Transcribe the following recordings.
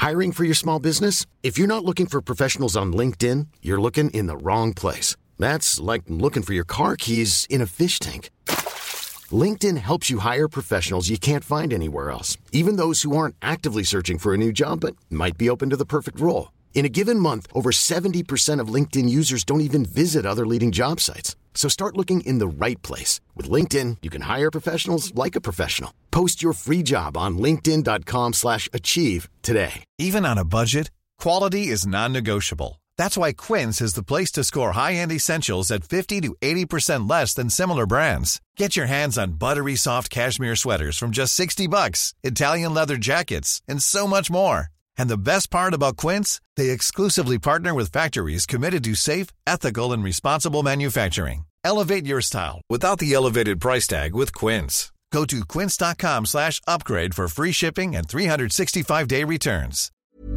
Hiring for your small business? If you're not looking for professionals on LinkedIn, you're looking in the wrong place. That's like looking for your car keys in a fish tank. LinkedIn helps you hire professionals you can't find anywhere else, even those who aren't actively searching for a new job but might be open to the perfect role. In a given month, over 70% of LinkedIn users don't even visit other leading job sites. So start looking in the right place. With LinkedIn, you can hire professionals like a professional. Post your free job on linkedin.com/achieve today. Even on a budget, quality is non-negotiable. That's why Quince is the place to score high-end essentials at 50 to 80% less than similar brands. Get your hands on buttery soft cashmere sweaters from just $60, Italian leather jackets, and so much more. And the best part about Quince, they exclusively partner with factories committed to safe, ethical, and responsible manufacturing. Elevate your style without the elevated price tag with Quince. Go to quince.com/upgrade for free shipping and 365-day returns.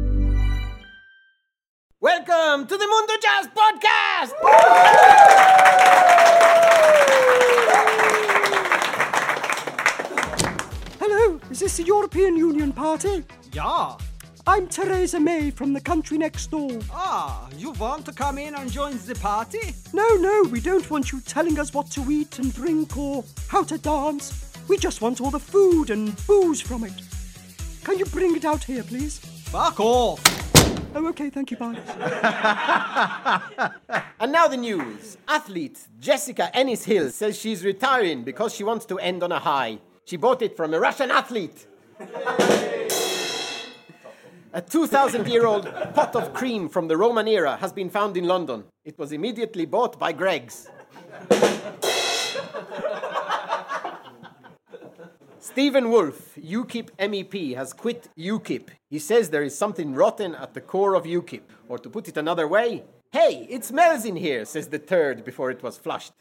Welcome to the Mundo Jazz Podcast! Hello, is this the European Union Party? Yeah. I'm Theresa May from the country next door. Ah, you want to come in and join the party? No, we don't want you telling us what to eat and drink or how to dance. We just want all the food and booze from it. Can you bring it out here, please? Fuck off! Oh, okay, thank you, bye. And now the news. Athlete Jessica Ennis-Hill says she's retiring because she wants to end on a high. She bought it from a Russian athlete. A 2,000-year-old pot of cream from the Roman era has been found in London. It was immediately bought by Greggs. Stephen Wolfe, UKIP MEP, has quit UKIP. He says there is something rotten at the core of UKIP. Or to put it another way, hey, it smells in here, says the turd before it was flushed.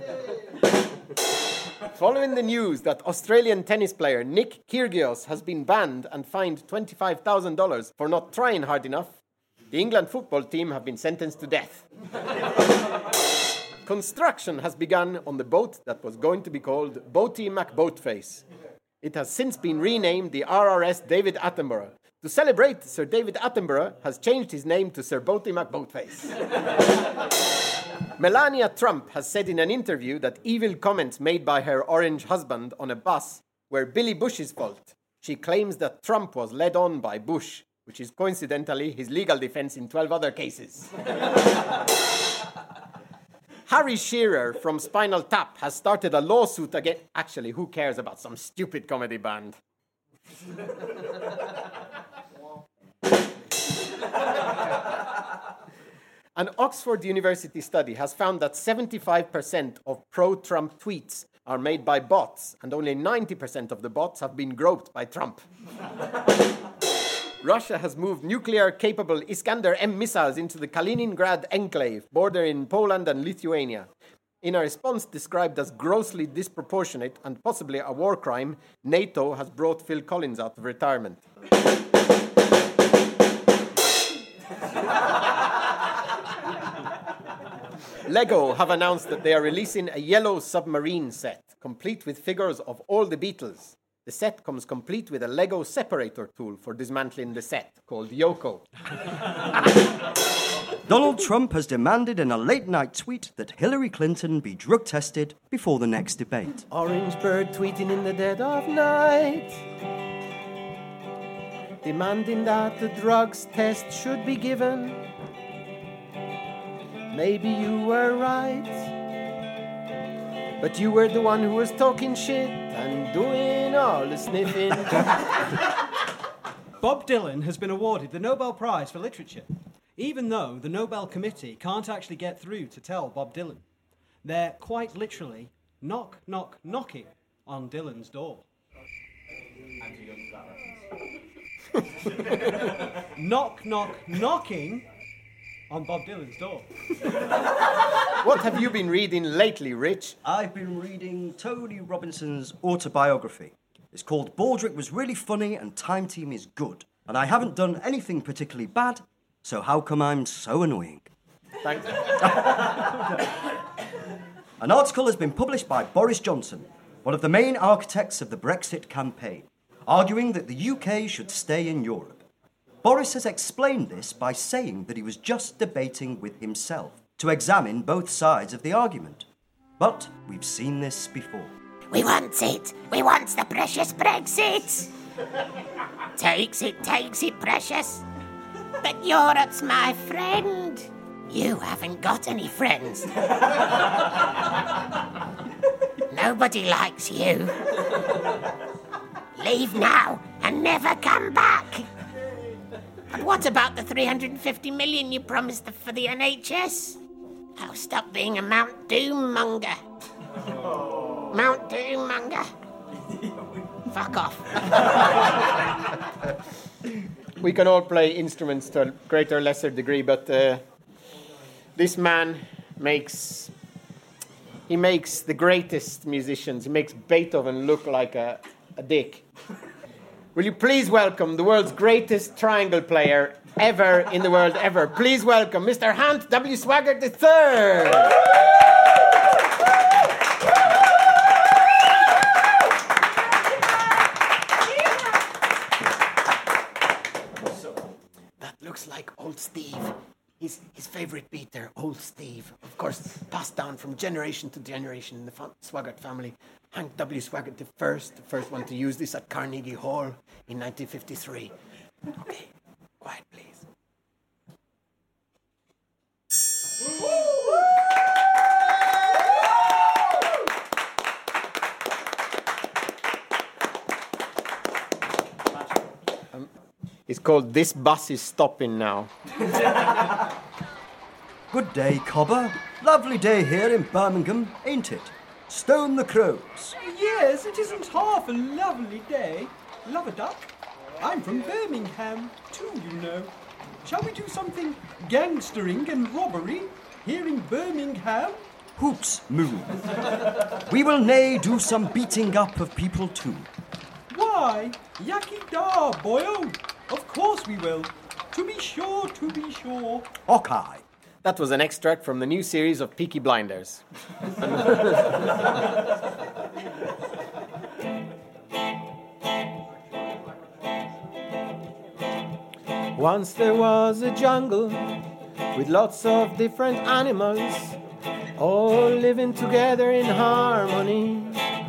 Following the news that Australian tennis player Nick Kyrgios has been banned and fined $25,000 for not trying hard enough, the England football team have been sentenced to death. Construction has begun on the boat that was going to be called Boaty McBoatface. It has since been renamed the RRS David Attenborough. To celebrate, Sir David Attenborough has changed his name to Sir Boaty McBoatface. Melania Trump has said in an interview that evil comments made by her orange husband on a bus were Billy Bush's fault. She claims that Trump was led on by Bush, which is coincidentally his legal defense in 12 other cases. Harry Shearer from Spinal Tap has started a lawsuit against... Actually, who cares about some stupid comedy band? An Oxford University study has found that 75% of pro-Trump tweets are made by bots, and only 90% of the bots have been groped by Trump. Russia has moved nuclear-capable Iskander-M missiles into the Kaliningrad enclave, bordering Poland and Lithuania. In a response described as grossly disproportionate and possibly a war crime, NATO has brought Phil Collins out of retirement. Lego have announced that they are releasing a yellow submarine set, complete with figures of all the Beatles. The set comes complete with a Lego separator tool for dismantling the set, called Yoko. Donald Trump has demanded in a late-night tweet that Hillary Clinton be drug-tested before the next debate. Orange bird tweeting in the dead of night, demanding that the drugs test should be given. Maybe you were right, but you were the one who was talking shit and doing all the sniffing. Bob Dylan has been awarded the Nobel Prize for Literature, even though the Nobel Committee can't actually get through to tell Bob Dylan. They're quite literally knock, knock, knocking on Dylan's door. Knock, knock, knocking on Bob Dylan's door. What have you been reading lately, Rich? I've been reading Tony Robinson's autobiography. It's called Baldrick Was Really Funny and Time Team is Good. And I haven't done anything particularly bad, so how come I'm so annoying? Thanks. An article has been published by Boris Johnson, one of the main architects of the Brexit campaign, arguing that the UK should stay in Europe. Boris has explained this by saying that he was just debating with himself to examine both sides of the argument. But we've seen this before. We want it. We want the precious Brexit. Takes it, precious. But Europe's my friend. You haven't got any friends. Nobody likes you. Leave now and never come back. But what about the 350 million you promised for the NHS? Oh, stop being a Mount Doom monger. Mount Doom monger. Fuck off. We can all play instruments to a greater or lesser degree, but this man makes the greatest musicians. He makes Beethoven look like a dick. Will you please welcome the world's greatest triangle player ever in the world ever? Please welcome Mr. Hans W. Swaggart III. Looks like old Steve. His favorite beater, old Steve. Of course, passed down from generation to generation in the Swaggart family. Hank W. Swaggart the first one to use this at Carnegie Hall in 1953. Okay, quiet please. It's called This Bus Is Stopping Now. Good day, Cobber. Lovely day here in Birmingham, ain't it? Stone the crows. Yes, it isn't half a lovely day. Love a duck. I'm from Birmingham, too, you know. Shall we do something gangstering and robbery here in Birmingham? Hoots moo. We will nay do some beating up of people too. Why, Yaki da, boyo. Of course we will. To be sure, to be sure. Okay. That was an extract from the new series of Peaky Blinders. Once there was a jungle with lots of different animals, all living together in harmony.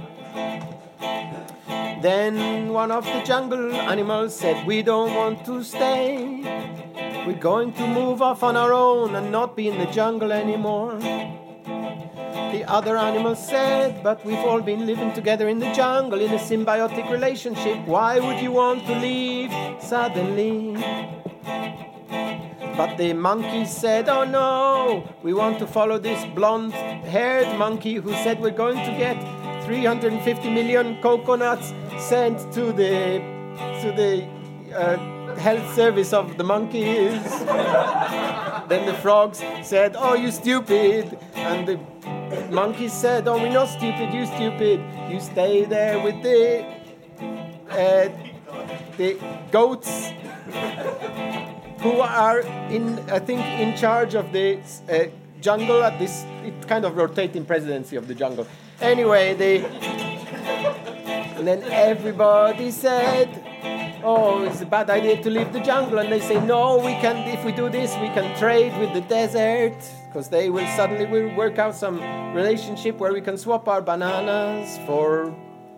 Then one of the jungle animals said, "We don't want to stay. We're going to move off on our own and not be in the jungle anymore." The other animals said, "But we've all been living together in the jungle in a symbiotic relationship. Why would you want to leave suddenly?" But the monkeys said, "Oh no, we want to follow this blonde-haired monkey who said we're going to get 350 million coconuts sent to the health service of the monkeys." Then the frogs said, "Oh, you stupid." And the monkeys said, "Oh, we're not stupid, you stupid. You stay there with the goats who are in charge of the jungle at this kind of rotating presidency of the jungle." Anyway, and then everybody said, "Oh, it's a bad idea to leave the jungle." And they say, "No, we can. If we do this, we can trade with the desert, because they will suddenly work out some relationship where we can swap our bananas for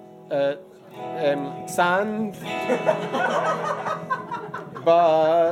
sand." But,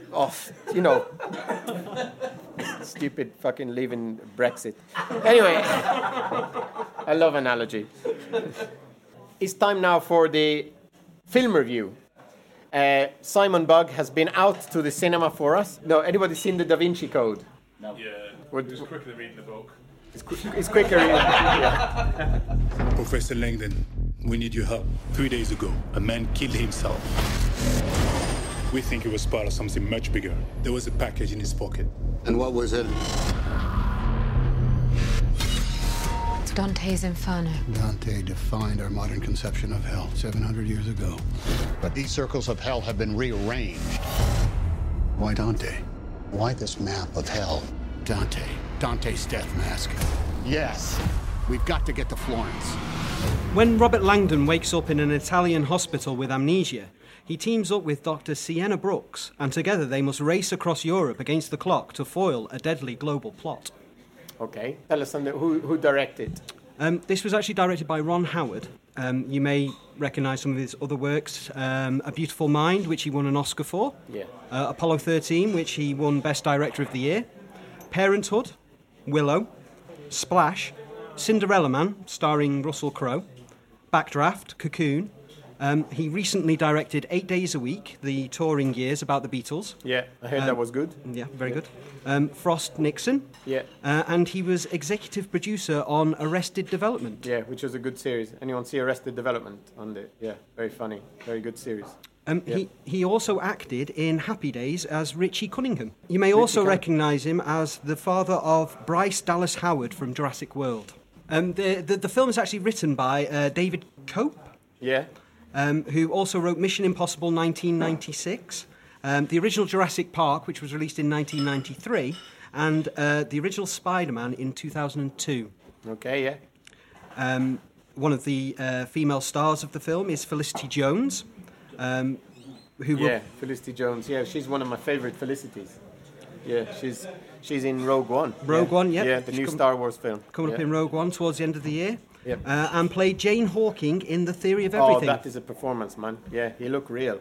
stupid fucking leaving Brexit. Anyway, I love analogy. It's time now for the film review. Simon Bugg has been out to the cinema for us. No, anybody seen the Da Vinci Code? No. Yeah, it's quicker than reading the book. It's quicker. Yeah. Professor Langdon, we need your help. 3 days ago, a man killed himself. We think it was part of something much bigger. There was a package in his pocket. And what was it? Dante's Inferno. Dante defined our modern conception of hell 700 years ago. But these circles of hell have been rearranged. Why Dante? Why this map of hell? Dante. Dante's death mask. Yes. We've got to get to Florence. When Robert Langdon wakes up in an Italian hospital with amnesia, He teams up with Dr. Sienna Brooks, and together they must race across Europe against the clock to foil a deadly global plot. Okay, tell us something. Who directed? This was actually directed by Ron Howard. You may recognise some of his other works. A Beautiful Mind, which he won an Oscar for. Yeah. Apollo 13, which he won Best Director of the Year. Parenthood, Willow, Splash, Cinderella Man, starring Russell Crowe, Backdraft, Cocoon. He recently directed 8 Days a Week, the touring years about the Beatles. Yeah, I heard that was good. Yeah, very good. Frost Nixon. Yeah. And he was executive producer on Arrested Development. Yeah, which was a good series. Anyone see Arrested Development on the? Yeah, very funny, very good series. He also acted in Happy Days as Richie Cunningham. You may also recognise him as the father of Bryce Dallas Howard from Jurassic World. The film is actually written by David Cope. Yeah. Who also wrote Mission Impossible 1996, the original Jurassic Park, which was released in 1993, and the original Spider-Man in 2002. Okay, yeah. One of the female stars of the film is Felicity Jones. Felicity Jones. Yeah, she's one of my favourite Felicities. Yeah, she's in Rogue One. Rogue One, yeah. Yeah, the new Star Wars film. Coming up in Rogue One towards the end of the year. Yep. And played Jane Hawking in The Theory of Everything. Oh, that is a performance, man. Yeah, he looked real.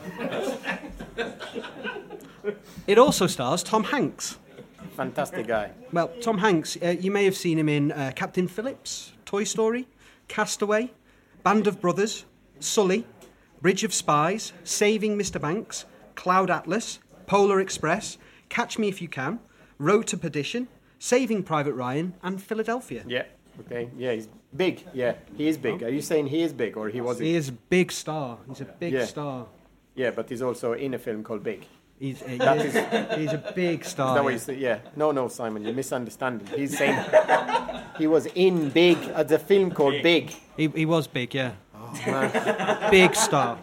It also stars Tom Hanks. Fantastic guy. Well, Tom Hanks, you may have seen him in Captain Phillips, Toy Story, Castaway, Band of Brothers, Sully, Bridge of Spies, Saving Mr. Banks, Cloud Atlas, Polar Express, Catch Me If You Can, Road to Perdition, Saving Private Ryan, and Philadelphia. Yeah. Okay, yeah, he's big. Yeah, he is big. Are you saying he is big or he was? He is a big star. He's a big star. Yeah, but he's also in a film called Big. He's a big star. Is that what you say? Yeah. No, Simon, you're misunderstanding. He's saying he was in Big, the film called Big. He was big, yeah. Oh, man. Big star.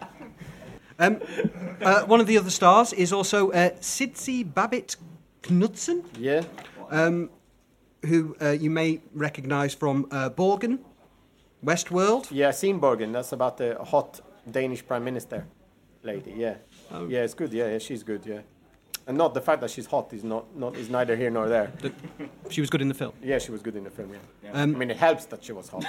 One of the other stars is also Sidsi Babbitt Knudsen. Yeah. Who you may recognise from Borgen, Westworld. Yeah, I've seen Borgen. That's about the hot Danish Prime Minister lady, yeah. Oh. Yeah, it's good, yeah, she's good, yeah. And not the fact that she's hot is is neither here nor there. She was good in the film? Yeah, she was good in the film, yeah. I mean, it helps that she was hot.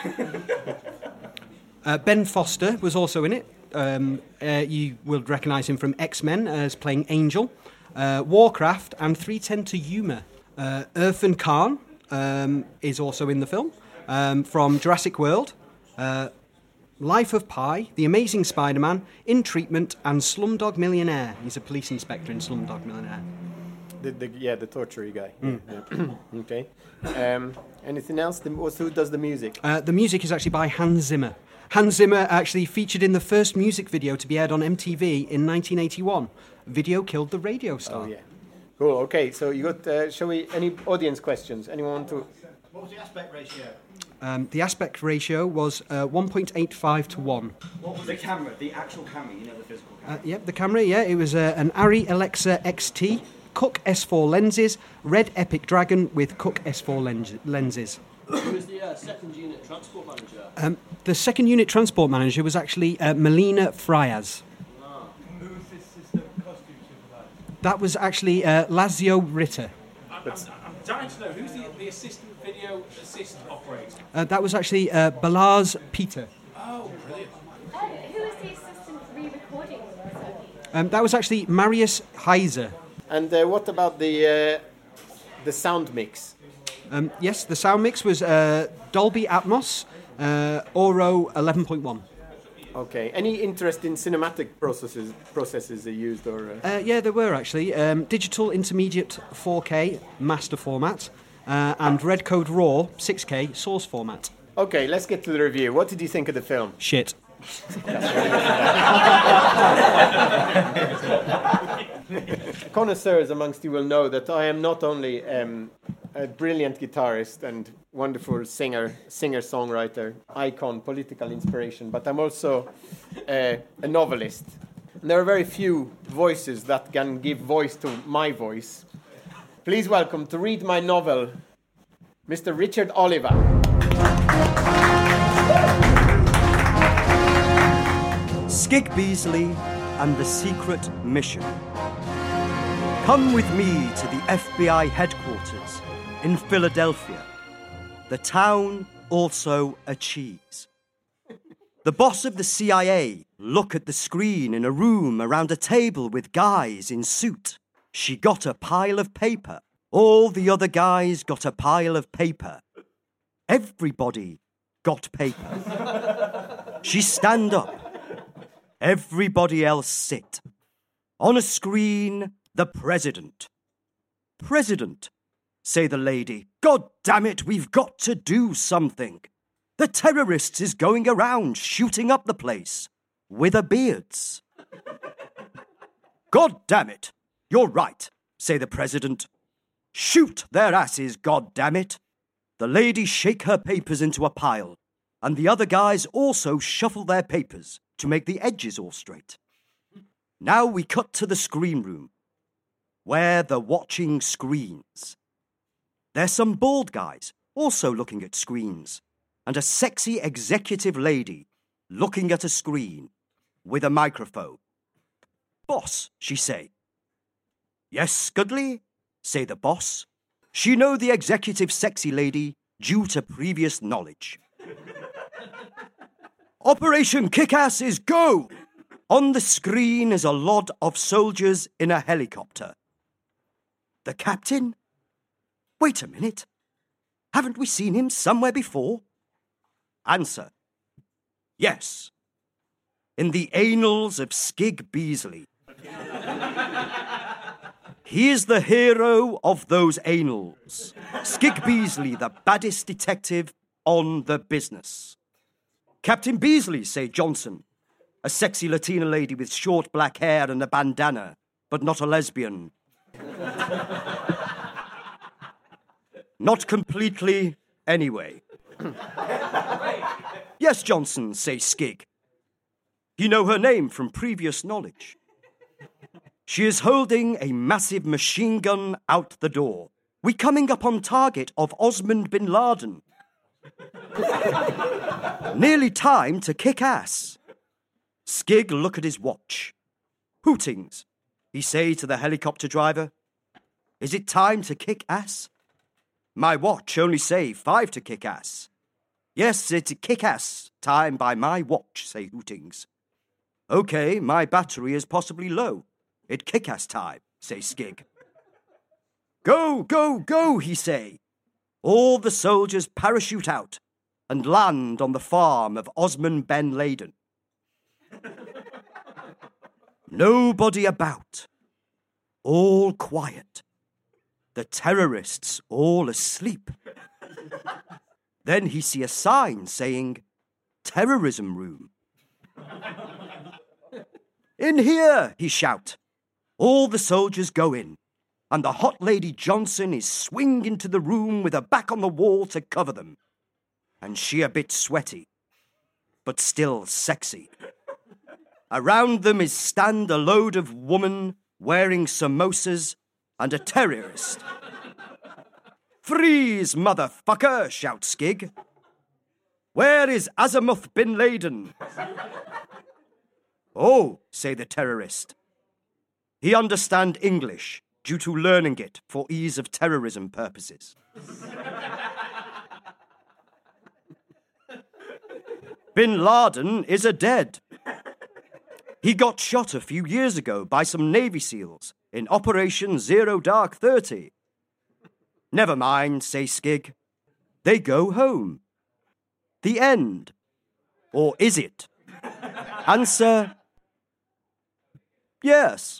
Ben Foster was also in it. You will recognise him from X-Men as playing Angel, Warcraft, and 3:10 to Yuma. Irfan Khan is also in the film, from Jurassic World, Life of Pi, The Amazing Spider-Man, In Treatment, and Slumdog Millionaire. He's a police inspector in Slumdog Millionaire. The torture guy. Yeah. Okay. Anything else? Who does the music? The music is actually by Hans Zimmer. Hans Zimmer actually featured in the first music video to be aired on MTV in 1981. Video killed the radio star. Oh, yeah. Cool, okay, so you got, any audience questions? Anyone want to? What was the aspect ratio? The aspect ratio was 1.85 to 1. What was the camera, the actual camera, the physical camera? The camera, it was an Arri Alexa XT, Cooke S4 lenses, Red Epic Dragon with Cooke S4 lenses. Who was the second unit transport manager? The second unit transport manager was actually Melina Frias. Who was the assistant costume supervisor? That was actually Lazio Ritter. I'm dying to know, who's the assistant video assist operator? That was actually Balazs Peter. Oh, brilliant. Who was the assistant re-recording? That was actually Marius Heiser. And what about the sound mix? Yes, the sound mix was Dolby Atmos, Oro 11.1. Okay. Any interest in cinematic processes they used, or? Yeah, there were actually. Digital Intermediate 4K master format, and Red Code Raw 6K source format. Okay, let's get to the review. What did you think of the film? Shit. Connoisseurs amongst you will know that I am not only a brilliant guitarist and wonderful singer-songwriter, icon, political inspiration, but I'm also a novelist. And there are very few voices that can give voice to my voice. Please welcome to read my novel, Mr. Richard Oliver. Skig Beasley and the Secret Mission. Come with me to the FBI headquarters in Philadelphia. The town also a cheese. The boss of the CIA look at the screen in a room around a table with guys in suit. She got a pile of paper. All the other guys got a pile of paper. Everybody got paper. She stand up. Everybody else sit. On a screen, the president. President, say the lady. God damn it, we've got to do something. The terrorists is going around shooting up the place with a beards. God damn it, you're right, say the president. Shoot their asses, God damn it. The lady shake her papers into a pile, and the other guys also shuffle their papers to make the edges all straight. Now we cut to the screen room, where they're watching screens. There's some bald guys also looking at screens, and a sexy executive lady looking at a screen with a microphone. Boss, she say. Yes, Scudley, say the boss. She know the executive sexy lady due to previous knowledge. Operation Kick-Ass is go! On the screen is a lot of soldiers in a helicopter. The captain? Wait a minute. Haven't we seen him somewhere before? Answer. Yes. In the annals of Skig Beasley. He is the hero of those annals. Skig Beasley, the baddest detective on the business. Captain Beasley, say Johnson. A sexy Latina lady with short black hair and a bandana, but not a lesbian. Not completely, anyway. Yes, Johnson, say Skig. You know her name from previous knowledge. She is holding a massive machine gun out the door. We coming up on target of Osman bin Laden. Nearly time to kick ass. Skig look at his watch. Hootings, he say to the helicopter driver. Is it time to kick ass? My watch only say 5 to kick ass. Yes, it's kick ass time by my watch, say Hootings. Okay, my battery is possibly low. It kick ass time, say Skig. Go, go, go, he say. All the soldiers parachute out and land on the farm of Osman bin Laden. Nobody about. All quiet. The terrorists all asleep. Then he see a sign saying, terrorism room. In here, he shout. All the soldiers go in, and the hot lady Johnson is swing into the room with her back on the wall to cover them. And she a bit sweaty, but still sexy. Around them is stand a load of women wearing samosas and a terrorist. Freeze, motherfucker, shouts Skig. Where is Azimuth bin Laden? Oh, say the terrorist. He understand English due to learning it for ease of terrorism purposes. Bin Laden is a dead. He got shot a few years ago by some Navy SEALs in Operation Zero Dark 30. Never mind, say Skig. They go home. The end. Or is it? Answer, yes.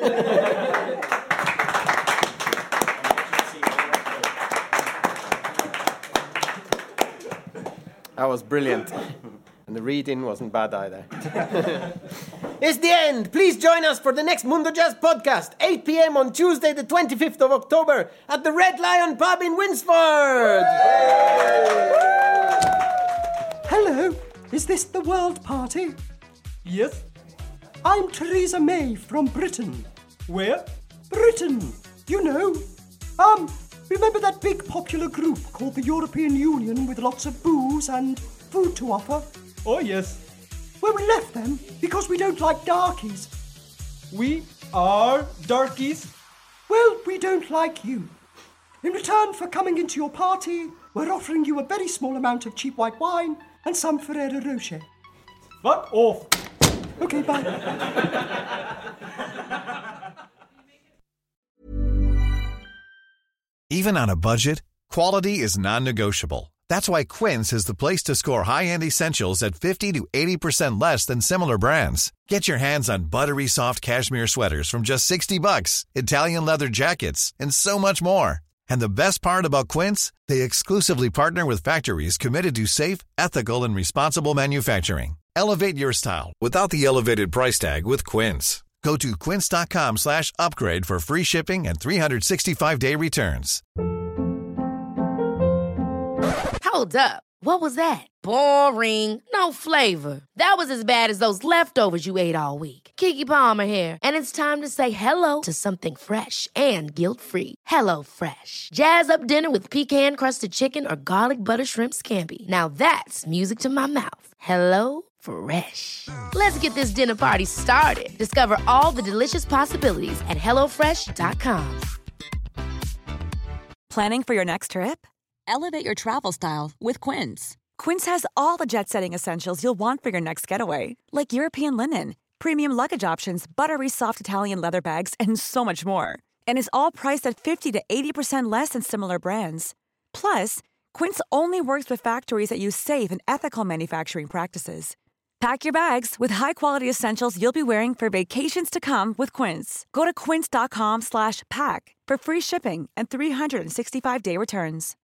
That was brilliant. And the reading wasn't bad either. It's the end. Please join us for the next Mundo Jazz podcast, 8 p.m. on Tuesday, the 25th of October, at the Red Lion Pub in Winsford. Hello, is this the World Party? Yes. I'm Theresa May from Britain. Where? Britain, you know. Remember that big popular group called the European Union with lots of booze and food to offer? Oh, yes. Well, we left them because we don't like darkies. We are darkies. Well, we don't like you. In return for coming into your party, we're offering you a very small amount of cheap white wine and some Ferrero Rocher. Fuck off. Okay, bye. Even on a budget, quality is non-negotiable. That's why Quince is the place to score high-end essentials at 50 to 80% less than similar brands. Get your hands on buttery soft cashmere sweaters from just $60, Italian leather jackets, and so much more. And the best part about Quince, they exclusively partner with factories committed to safe, ethical, and responsible manufacturing. Elevate your style without the elevated price tag with Quince. Go to quince.com/upgrade for free shipping and 365-day returns. Hold up. What was that? Boring. No flavor. That was as bad as those leftovers you ate all week. Keke Palmer here, and it's time to say hello to something fresh and guilt-free. Hello Fresh. Jazz up dinner with pecan-crusted chicken or garlic butter shrimp scampi. Now that's music to my mouth. Hello Fresh. Let's get this dinner party started. Discover all the delicious possibilities at HelloFresh.com. Planning for your next trip? Elevate your travel style with Quince. Quince has all the jet-setting essentials you'll want for your next getaway, like European linen, premium luggage options, buttery soft Italian leather bags, and so much more. And is all priced at 50 to 80% less than similar brands. Plus, Quince only works with factories that use safe and ethical manufacturing practices. Pack your bags with high-quality essentials you'll be wearing for vacations to come with Quince. Go to quince.com/pack for free shipping and 365-day returns.